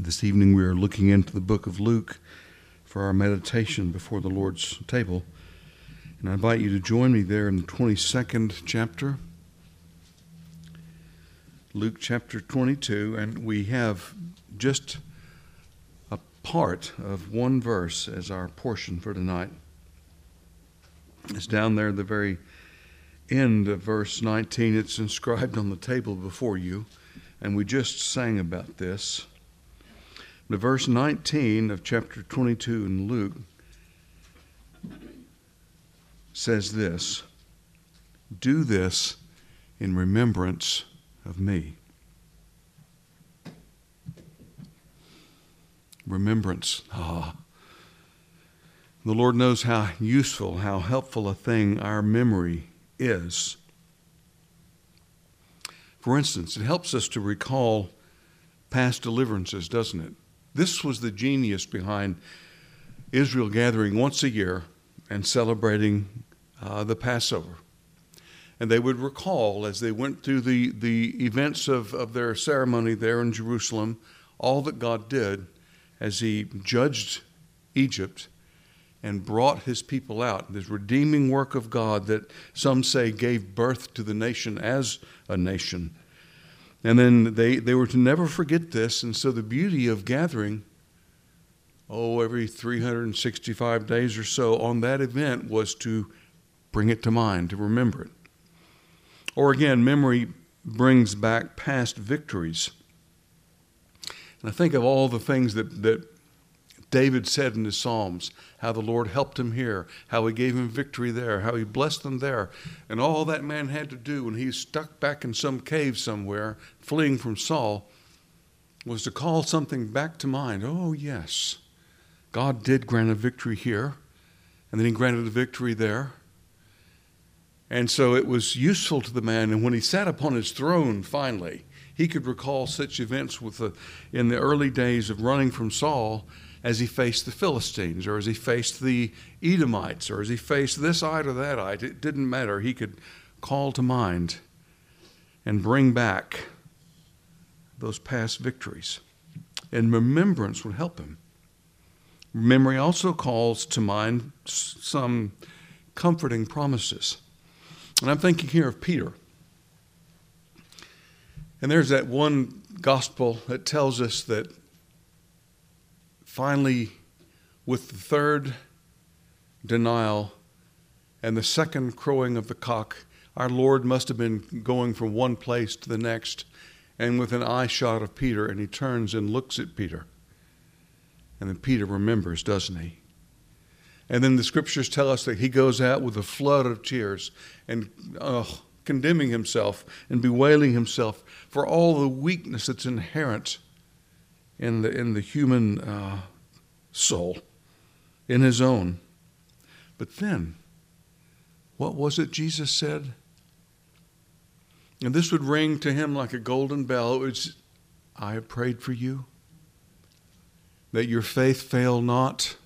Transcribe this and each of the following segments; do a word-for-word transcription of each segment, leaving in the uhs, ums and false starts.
This evening we are looking into the book of Luke for our meditation before the Lord's table. And I invite you to join me there in the twenty-second chapter, Luke chapter twenty-two, and we have just a part of one verse as our portion for tonight. It's down there at the very end of verse nineteen. It's inscribed on the table before you, and we just sang about this. The verse nineteen of chapter twenty-two in Luke says this: "Do this in remembrance of me." Remembrance. Ah. The Lord knows how useful, how helpful a thing our memory is. For instance, it helps us to recall past deliverances, doesn't it? This was the genius behind Israel gathering once a year and celebrating uh, the Passover. And they would recall, as they went through the, the events of, of their ceremony there in Jerusalem, all that God did as he judged Egypt and brought his people out. This redeeming work of God that some say gave birth to the nation as a nation. And then they, they were to never forget this. And so the beauty of gathering, oh, every three hundred sixty-five days or so on that event was to bring it to mind, to remember it. Or again, memory brings back past victories. And I think of all the things that, that David said in his Psalms, how the Lord helped him here, how he gave him victory there, how he blessed them there. And all that man had to do when he's stuck back in some cave somewhere, fleeing from Saul, was to call something back to mind. Oh, yes, God did grant a victory here, and then he granted a victory there. And so it was useful to the man. And when he sat upon his throne, finally, he could recall such events with the, in the early days of running from Saul, as he faced the Philistines, or as he faced the Edomites, or as he faced this ite or that ite. It didn't matter. He could call to mind and bring back those past victories. And remembrance would help him. Memory also calls to mind some comforting promises. And I'm thinking here of Peter. And there's that one gospel that tells us that finally, with the third denial and the second crowing of the cock, our Lord must have been going from one place to the next, and with an eye shot of Peter, and he turns and looks at Peter. And then Peter remembers, doesn't he? And then the scriptures tell us that he goes out with a flood of tears and oh, condemning himself and bewailing himself for all the weakness that's inherent in the in the human uh, soul, in his own. But then, what was it Jesus said? And this would ring to him like a golden bell. It was, "I have prayed for you, that your faith fail not.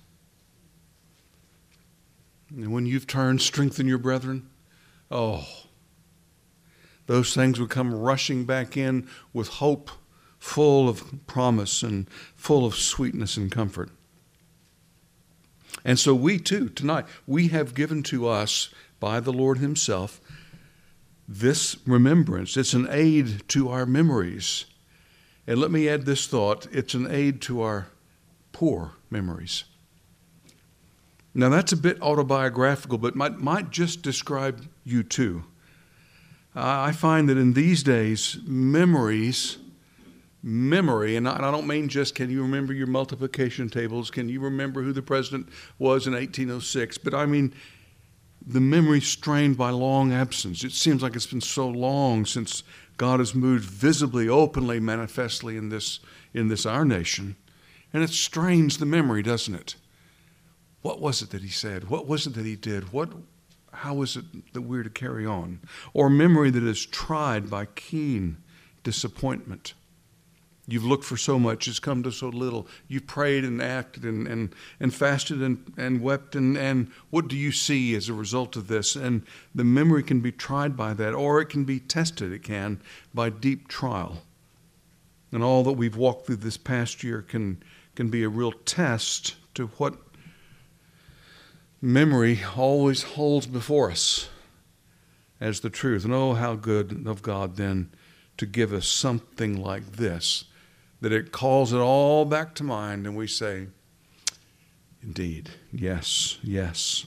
And when you've turned, strengthen your brethren." Oh, those things would come rushing back in with hope, full of promise and full of sweetness and comfort. And so we too, tonight, we have given to us by the Lord himself this remembrance. It's an aid to our memories. And let me add this thought: it's an aid to our poor memories. Now that's a bit autobiographical, but might, might just describe you too. Uh, I find that in these days, memories Memory, and I don't mean just can you remember your multiplication tables, can you remember who the president was in eighteen oh six, but I mean the memory strained by long absence. It seems like it's been so long since God has moved visibly, openly, manifestly in this in this our nation, and it strains the memory, doesn't it? What was it that he said? What was it that he did? What? How is it that we're to carry on? Or memory that is tried by keen disappointment. You've looked for so much, it's come to so little. You've prayed and acted and, and, and fasted and, and wept, and, and what do you see as a result of this? And the memory can be tried by that, or it can be tested, it can, by deep trial. And all that we've walked through this past year can, can be a real test to what memory always holds before us as the truth. And oh, how good of God then to give us something like this, that it calls it all back to mind, and we say, indeed, yes, yes.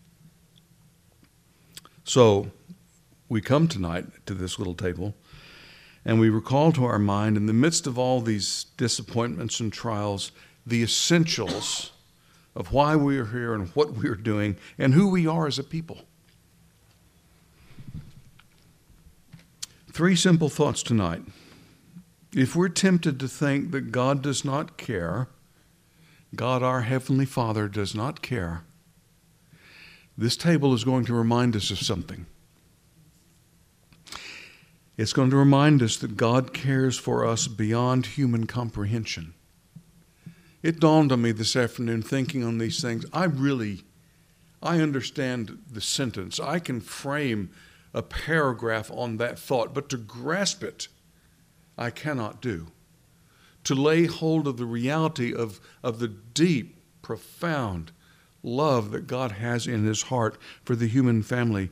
So we come tonight to this little table, and we recall to our mind, in the midst of all these disappointments and trials, the essentials of why we are here and what we are doing and who we are as a people. Three simple thoughts tonight. If we're tempted to think that God does not care, God our Heavenly Father does not care, this table is going to remind us of something. It's going to remind us that God cares for us beyond human comprehension. It dawned on me this afternoon, thinking on these things, I really, I understand the sentence. I can frame a paragraph on that thought, but to grasp it, I cannot do. To lay hold of the reality of, of the deep, profound love that God has in his heart for the human family.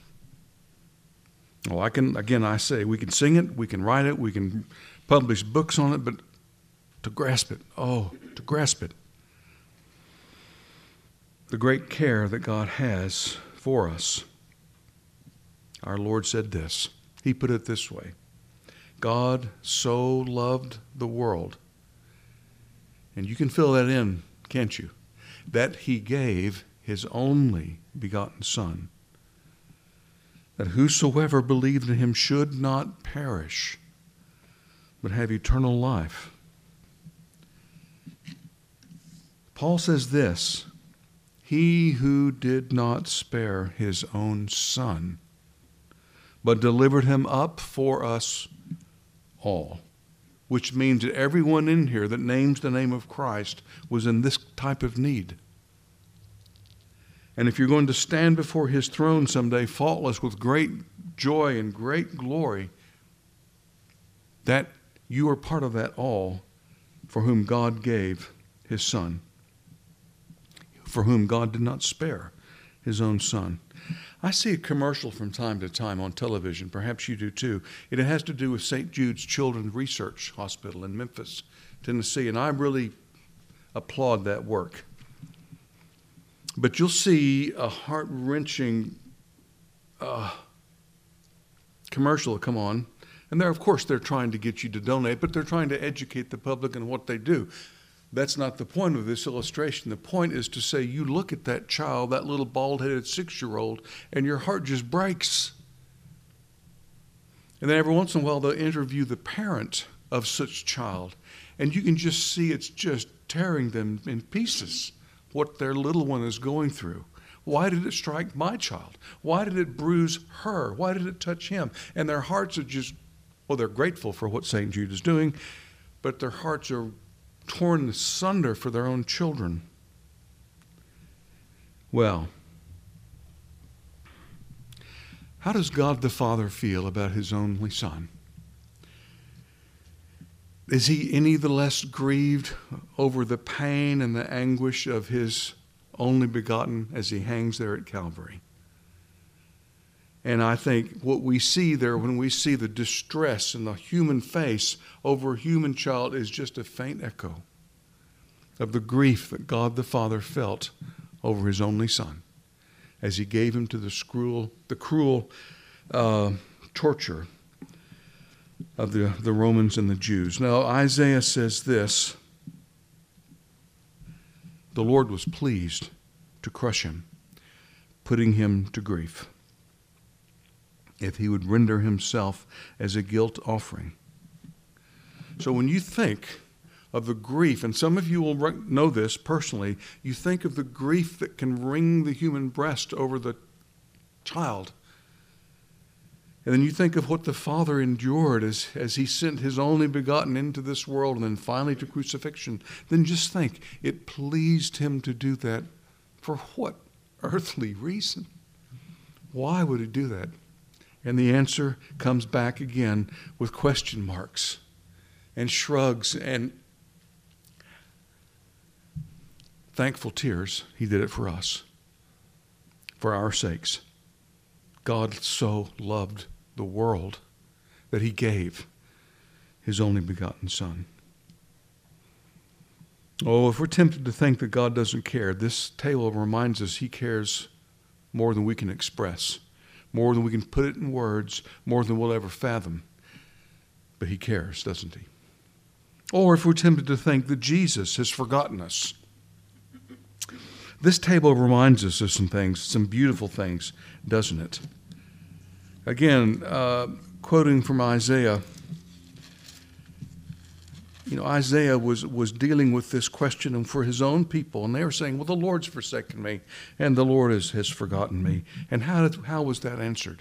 Well, I can, again, I say, we can sing it, we can write it, we can publish books on it, but to grasp it, oh, to grasp it. The great care that God has for us. Our Lord said this. He put it this way. God so loved the world, and you can fill that in, can't you? That he gave his only begotten Son, that whosoever believed in him should not perish, but have eternal life. Paul says this, he who did not spare his own Son, but delivered him up for us all, which means that everyone in here that names the name of Christ was in this type of need. And if you're going to stand before his throne someday, faultless with great joy and great glory, that you are part of that all, for whom God gave his Son, for whom God did not spare his own Son. I see a commercial from time to time on television. Perhaps you do too. It has to do with Saint Jude's Children's Research Hospital in Memphis, Tennessee, and I really applaud that work. But you'll see a heart-wrenching uh, commercial come on, and there, of course, they're trying to get you to donate, but they're trying to educate the public in what they do. That's not the point of this illustration. The point is to say you look at that child, that little bald-headed six-year-old, and your heart just breaks. And then every once in a while they'll interview the parent of such child, and you can just see it's just tearing them in pieces, what their little one is going through. Why did it strike my child? Why did it bruise her? Why did it touch him? And their hearts are just, well, they're grateful for what Saint Jude is doing, but their hearts are torn asunder for their own children. Well, how does God the Father feel about his only Son? Is he any the less grieved over the pain and the anguish of his only begotten as he hangs there at Calvary? And I think what we see there when we see the distress in the human face over a human child is just a faint echo of the grief that God the Father felt over his only Son as he gave him to the cruel, the cruel uh, torture of the, the Romans and the Jews. Now, Isaiah says this, the Lord was pleased to crush him, putting him to grief, if he would render himself as a guilt offering. So when you think of the grief, and some of you will know this personally, you think of the grief that can wring the human breast over the child. And then you think of what the Father endured as, as he sent his only begotten into this world and then finally to crucifixion. Then just think, it pleased him to do that. For what earthly reason? Why would he do that? And the answer comes back again with question marks. and shrugs and thankful tears. He did it for us, for our sakes. God so loved the world that he gave his only begotten Son. Oh, if we're tempted to think that God doesn't care, this table reminds us he cares more than we can express, more than we can put it in words, more than we'll ever fathom. But he cares, doesn't he? Or if we're tempted to think that Jesus has forgotten us, this table reminds us of some things, some beautiful things, doesn't it? Again, uh, quoting from Isaiah, you know, Isaiah was, was dealing with this question for his own people, and they were saying, well, the Lord's forsaken me, and the Lord has, has forgotten me. And how, did, how was that answered?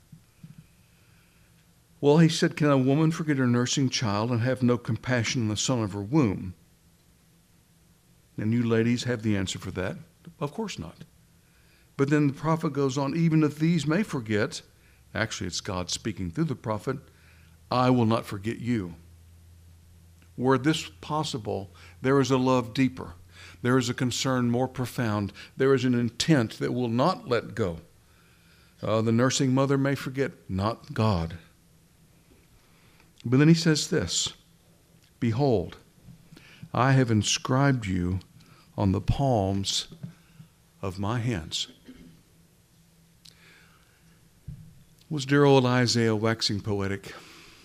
Well, he said, can a woman forget her nursing child and have no compassion on the son of her womb? And you ladies have the answer for that. Of course not. But then the prophet goes on, even if these may forget, actually it's God speaking through the prophet, I will not forget you. Were this possible, there is a love deeper. There is a concern more profound. There is an intent that will not let go. Uh, the nursing mother may forget, not God. But then he says this, behold, I have inscribed you on the palms of my hands. Was dear old Isaiah waxing poetic?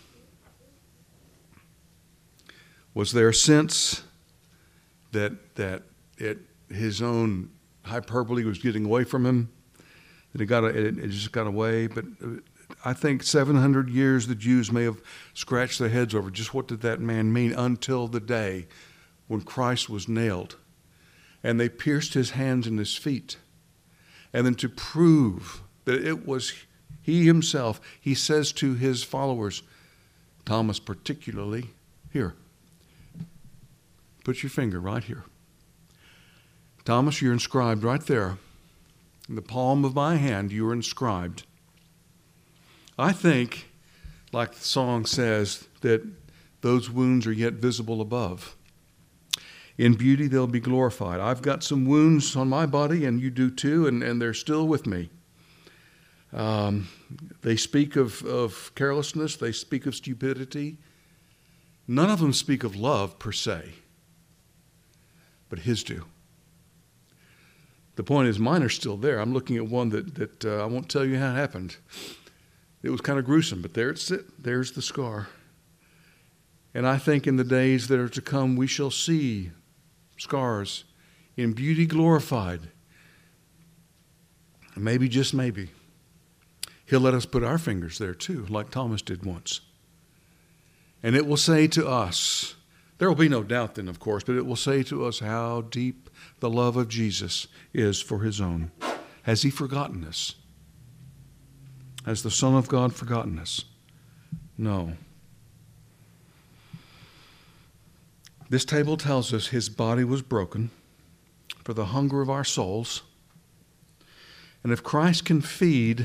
Was there a sense that that it, his own hyperbole was getting away from him? That it got it, it just got away? But I think seven hundred years the Jews may have scratched their heads over just what did that man mean until the day when Christ was nailed and they pierced his hands and his feet. And then to prove that it was he himself, he says to his followers, Thomas particularly, here, put your finger right here. Thomas, you're inscribed right there. In the palm of my hand, you are inscribed. I think, like the song says, that those wounds are yet visible above. In beauty, they'll be glorified. I've got some wounds on my body, and you do too, and, and they're still with me. Um, they speak of, of carelessness. They speak of stupidity. None of them speak of love per se, but his do. The point is, mine are still there. I'm looking at one that, that uh, I won't tell you how it happened. It was kind of gruesome, but there it's it. There's the scar. And I think in the days that are to come, we shall see scars in beauty glorified. And maybe, just maybe, he'll let us put our fingers there too, like Thomas did once. And it will say to us, there will be no doubt then, of course, but it will say to us how deep the love of Jesus is for his own. Has he forgotten us? Has the Son of God forgotten us? No. This table tells us his body was broken for the hunger of our souls. And if Christ can feed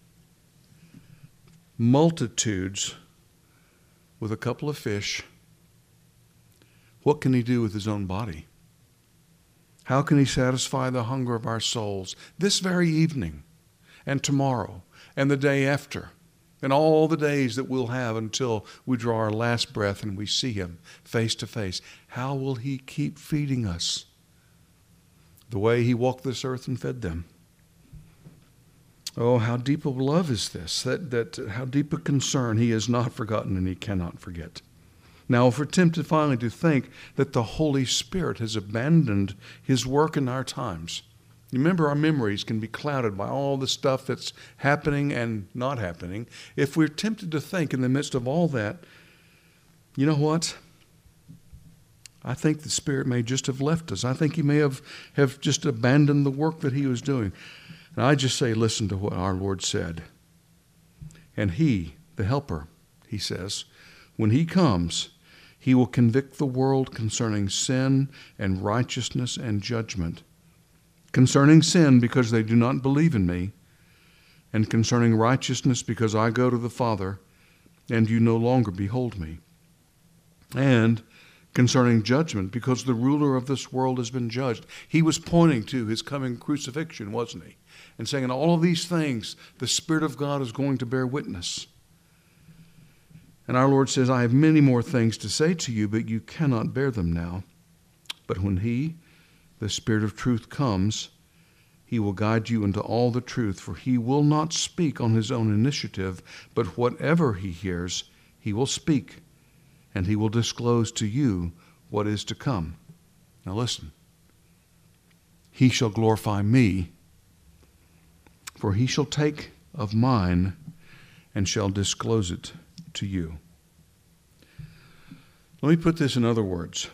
multitudes with a couple of fish, what can he do with his own body? How can he satisfy the hunger of our souls this very evening and tomorrow and the day after and all the days that we'll have until we draw our last breath and we see him face to face? How will he keep feeding us the way he walked this earth and fed them? Oh, how deep of love is this, that, that how deep a concern he has not forgotten and he cannot forget. Now, if we're tempted finally to think that the Holy Spirit has abandoned his work in our times, remember our memories can be clouded by all the stuff that's happening and not happening. If we're tempted to think in the midst of all that, you know what? I think the Spirit may just have left us. I think he may have, have just abandoned the work that he was doing. And I just say, listen to what our Lord said. And he, the helper, he says, when he comes, he will convict the world concerning sin and righteousness and judgment. Concerning sin, because they do not believe in me, and concerning righteousness, because I go to the Father, and you no longer behold me. and concerning judgment, because the ruler of this world has been judged. He was pointing to his coming crucifixion, wasn't he? And saying, in all of these things, the Spirit of God is going to bear witness. And our Lord says, I have many more things to say to you, but you cannot bear them now. But when he, the Spirit of truth, comes, he will guide you into all the truth, for he will not speak on his own initiative, but whatever he hears, he will speak, and he will disclose to you what is to come. Now listen. He shall glorify me, for he shall take of mine and shall disclose it to you. Let me put this in other words.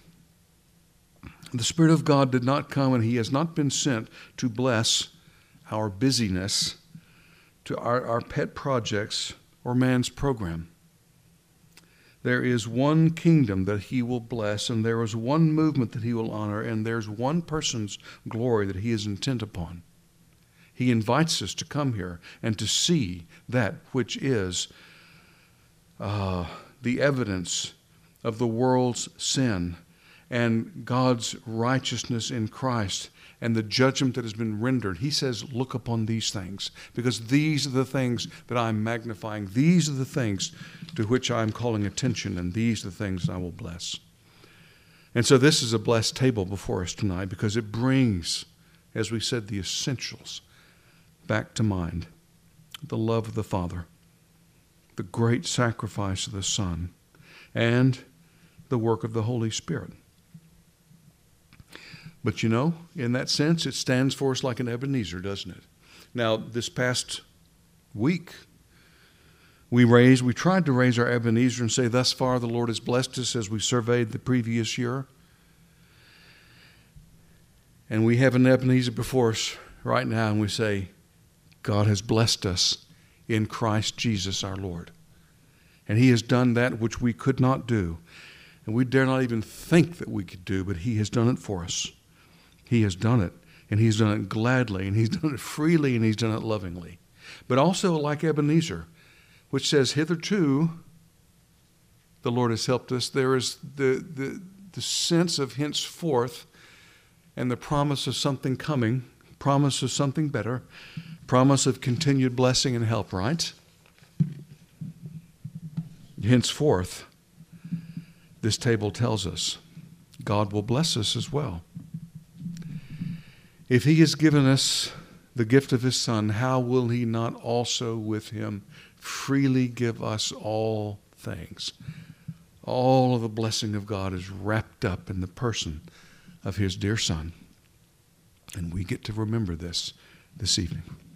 The Spirit of God did not come, and he has not been sent to bless our busyness, to our, our pet projects, or man's program. There is one kingdom that he will bless, and there is one movement that he will honor, and there's one person's glory that he is intent upon. He invites us to come here and to see that which is uh, the evidence of the world's sin and God's righteousness in Christ and the judgment that has been rendered. He says, look upon these things, because these are the things that I'm magnifying. These are the things to which I'm calling attention, and these are the things I will bless. And so this is a blessed table before us tonight, because it brings, as we said, the essentials back to mind. The love of the Father, the great sacrifice of the Son, and the work of the Holy Spirit. But you know, in that sense, it stands for us like an Ebenezer, doesn't it? Now, this past week, we raised, we tried to raise our Ebenezer and say, thus far the Lord has blessed us, as we surveyed the previous year. And we have an Ebenezer before us right now, and we say, God has blessed us in Christ Jesus our Lord. And he has done that which we could not do. And we dare not even think that we could do, but he has done it for us. He has done it, and he's done it gladly, and he's done it freely, and he's done it lovingly. But also like Ebenezer, which says, hitherto the Lord has helped us. There is the, the, the sense of henceforth and the promise of something coming, promise of something better, promise of continued blessing and help, right? Henceforth, this table tells us God will bless us as well. If he has given us the gift of his Son, how will he not also with him freely give us all things? All of the blessing of God is wrapped up in the person of his dear Son. And we get to remember this this evening.